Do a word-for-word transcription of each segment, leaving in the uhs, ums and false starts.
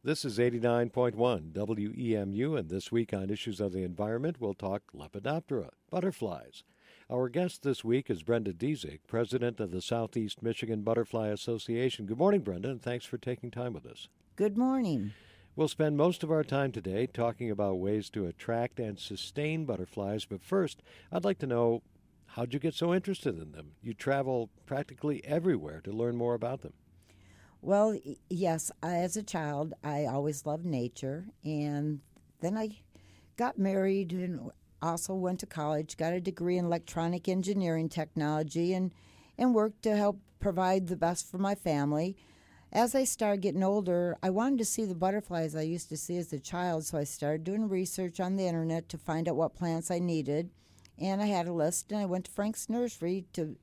This is eighty-nine point one W E M U, and this week on Issues of the Environment, we'll talk Lepidoptera, butterflies. Our guest this week is Brenda Dezig, president of the Southeast Michigan Butterfly Association. Good morning, Brenda, and thanks for taking time with us. Good morning. We'll spend most of our time today talking about ways to attract and sustain butterflies, but first, I'd like to know, how'd you get so interested in them? You travel practically everywhere to learn more about them. Well, yes, as a child, I always loved nature, and then I got married and also went to college, got a degree in electronic engineering technology, and, and worked to help provide the best for my family. As I started getting older, I wanted to see the butterflies I used to see as a child, so I started doing research on the internet to find out what plants I needed, and I had a list, and I went to Frank's Nursery to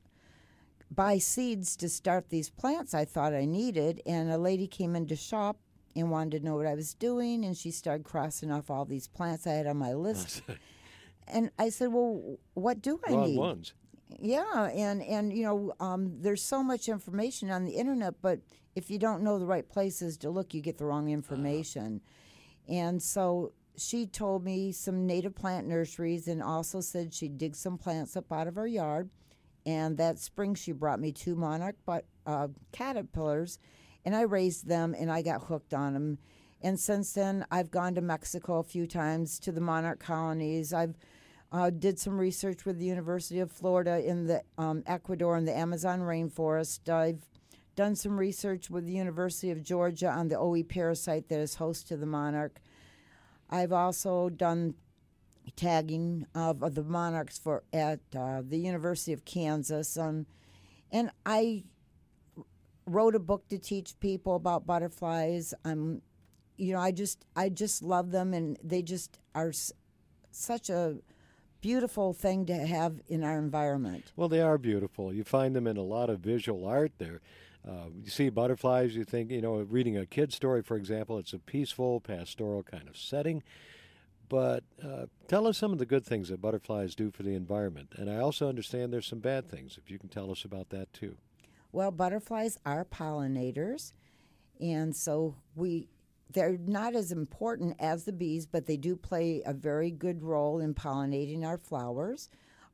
buy seeds to start these plants I thought I needed, and a lady came in to shop and wanted to know what I was doing, and she started crossing off all these plants I had on my list. And I said, well, what do I Wrong need? ones. Yeah, and, and you know, um, there's so much information on the internet, but if you don't know the right places to look, you get the wrong information. Uh-huh. And so she told me some native plant nurseries and also said she'd dig some plants up out of our yard. And that spring, she brought me two monarch but, uh, caterpillars, and I raised them, and I got hooked on them. And since then, I've gone to Mexico a few times to the monarch colonies. I've uh, did some research with the University of Florida in the um, Ecuador and the Amazon rainforest. I've done some research with the University of Georgia on the O E parasite that is host to the monarch. I've also done tagging of, of the monarchs for at uh, the University of Kansas, um, and I wrote a book to teach people about butterflies. Um, you know, I just I just love them, and they just are s- such a beautiful thing to have in our environment. Well, they are beautiful. You find them in a lot of visual art there. Uh, you see butterflies, you think, you know, reading a kid's story, for example, it's a peaceful, pastoral kind of setting. But uh, tell us some of the good things that butterflies do for the environment. And I also understand there's some bad things, if you can tell us about that too. Well, butterflies are pollinators, and so we they're not as important as the bees, but they do play a very good role in pollinating our flowers.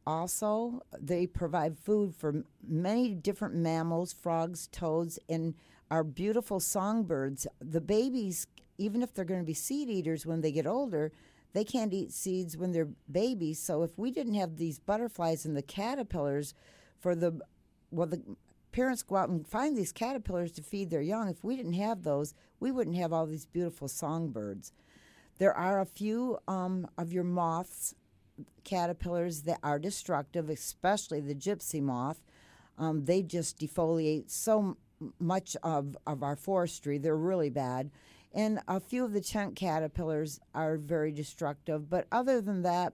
Also, they provide food for many different mammals, frogs, toads, and our beautiful songbirds. The babies, even if they're going to be seed eaters when they get older, they can't eat seeds when they're babies. So if we didn't have these butterflies and the caterpillars for the, well, the parents go out and find these caterpillars to feed their young. If we didn't have those, we wouldn't have all these beautiful songbirds. There are a few um, of your moths, caterpillars, that are destructive, especially the gypsy moth. Um, they just defoliate so much of, of our forestry. They're really bad. And a few of the tent caterpillars are very destructive. But other than that,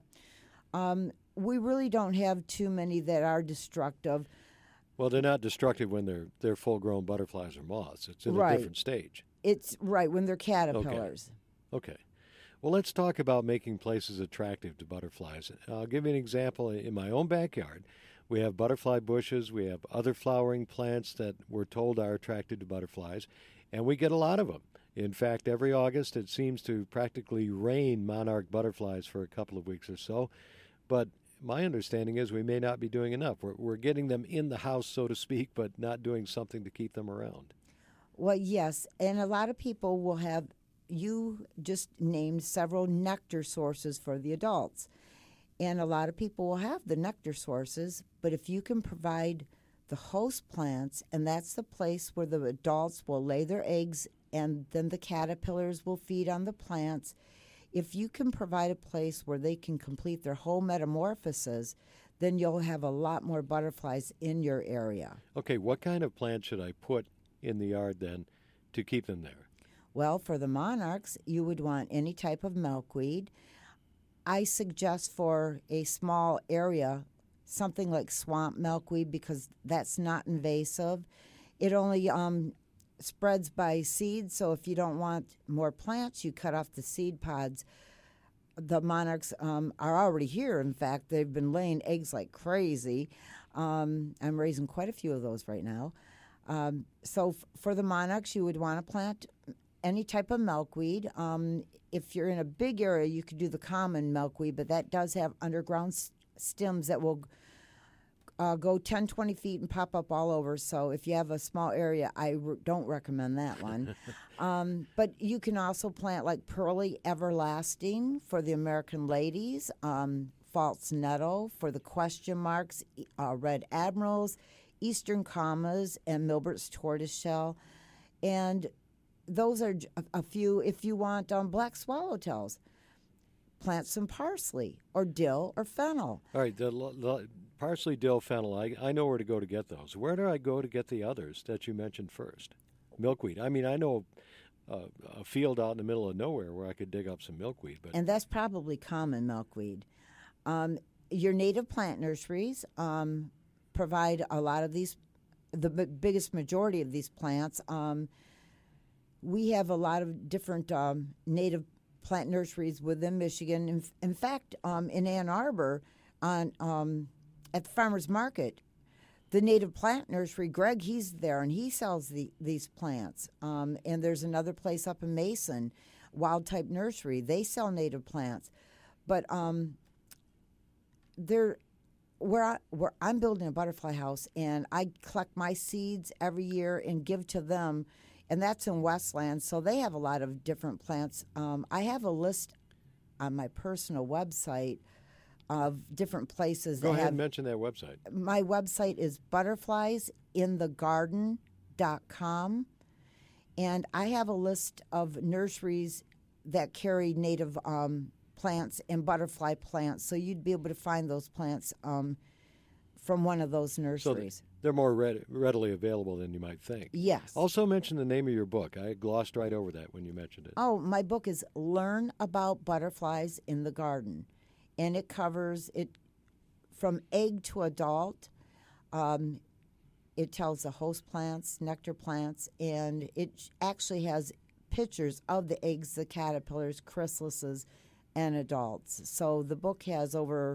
um, we really don't have too many that are destructive. Well, they're not destructive when they're they're full-grown butterflies or moths. It's in right. a different stage. It's right, when they're caterpillars. Okay. okay. Well, let's talk about making places attractive to butterflies. I'll give you an example. In my own backyard, we have butterfly bushes. We have other flowering plants that we're told are attracted to butterflies, and we get a lot of them. In fact, every August it seems to practically rain monarch butterflies for a couple of weeks or so. But my understanding is we may not be doing enough. We're, we're getting them in the house, so to speak, but not doing something to keep them around. Well, yes, and a lot of people will have, you just named several nectar sources for the adults. And a lot of people will have the nectar sources, but if you can provide the host plants, and that's the place where the adults will lay their eggs and then the caterpillars will feed on the plants. If you can provide a place where they can complete their whole metamorphosis, then you'll have a lot more butterflies in your area. Okay, what kind of plant should I put in the yard then to keep them there? Well, for the monarchs, you would want any type of milkweed. I suggest for a small area something like swamp milkweed because that's not invasive. It only um, spreads by seed, so if you don't want more plants, you cut off the seed pods. The monarchs um, are already here. In fact, they've been laying eggs like crazy. Um, I'm raising quite a few of those right now. Um, so f- for the monarchs, you would want to plant any type of milkweed. Um, if you're in a big area, you could do the common milkweed, but that does have underground s- stems that will uh, go ten, twenty feet and pop up all over. So if you have a small area, I re- don't recommend that one. um, but you can also plant like Pearly Everlasting for the American ladies, um, False Nettle for the question marks, e- uh, Red Admirals, Eastern Commas, and Milbert's Tortoiseshell. And those are j- a, a few. If you want um, black swallowtails, plant some parsley or dill or fennel. All right, the, l- the parsley, dill, fennel, I, I know where to go to get those. Where do I go to get the others that you mentioned first? Milkweed. I mean, I know uh, a field out in the middle of nowhere where I could dig up some milkweed, but And that's probably common milkweed. Um, your native plant nurseries um, provide a lot of these, the b- biggest majority of these plants. Um, we have a lot of different um, native plant nurseries within Michigan. In, in fact, um, in Ann Arbor, on um, at the farmers market, the native plant nursery, Greg, he's there and he sells the, these plants. Um, and there's another place up in Mason, Wild Type Nursery. They sell native plants, but um, they're where I where I'm building a butterfly house, and I collect my seeds every year and give to them, and that's in Westland. So they have a lot of different plants. Um, I have a list on my personal website of different places go that ahead have. and mention that website. My website is butterflies in the garden dot com, and I have a list of nurseries that carry native um, plants and butterfly plants, so you'd be able to find those plants um, from one of those So nurseries. th- they're more read- readily available than you might think. Yes. Also mention the name of your book. I glossed right over that when you mentioned it. Oh, my book is Learn About Butterflies in the Garden, and it covers it from egg to adult. Um, it tells the host plants, nectar plants, and it actually has pictures of the eggs, the caterpillars, chrysalises, and adults. So the book has over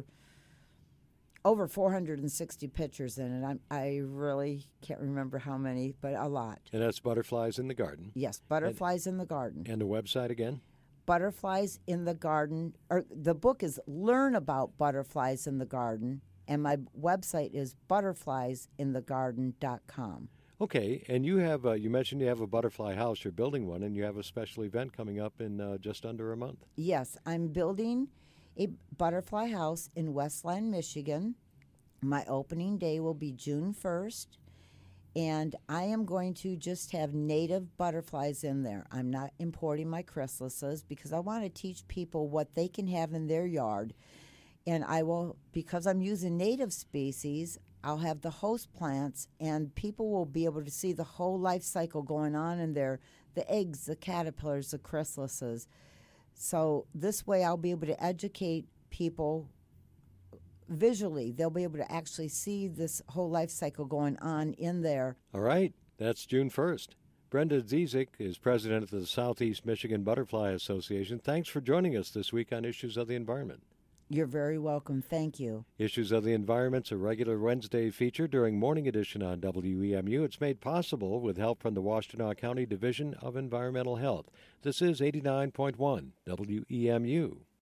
over four hundred sixty pictures in it. I, I really can't remember how many, but a lot. And that's Butterflies in the Garden. Yes, Butterflies in the Garden. And the website again? Butterflies in the Garden, or the book is Learn About Butterflies in the Garden, and my website is butterflies in the garden dot com. Okay, and you have, uh, you mentioned you have a butterfly house. You're building one, and you have a special event coming up in uh, just under a month. Yes, I'm building a butterfly house in Westland, Michigan. My opening day will be June first, and I am going to just have native butterflies in there. I'm not importing my chrysalises because I want to teach people what they can have in their yard. And I will, because I'm using native species, I'll have the host plants, and people will be able to see the whole life cycle going on in there, the eggs, the caterpillars, the chrysalises. So this way I'll be able to educate people visually. They'll be able to actually see this whole life cycle going on in there. All right, that's June first. Brenda Zizik is president of the Southeast Michigan Butterfly Association. Thanks for joining us this week on Issues of the Environment. You're very welcome. Thank you. Issues of the Environment's a regular Wednesday feature during Morning Edition on W E M U. It's made possible with help from the Washtenaw County Division of Environmental Health. This is eighty-nine point one W E M U.